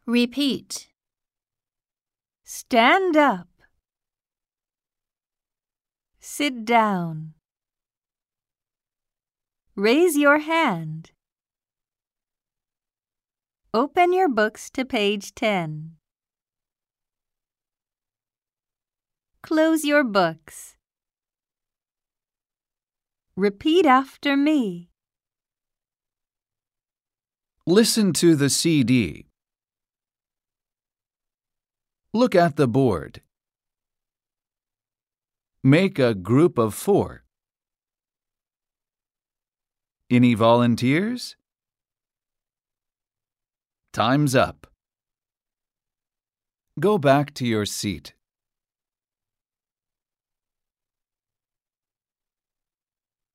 Repeat. Stand up. Sit down. Raise your hand. Open your books to page 10. Close your books. Repeat after me. Listen to the CD. Look at the board. Make a group of 4. Any volunteers? Time's up. Go back to your seat.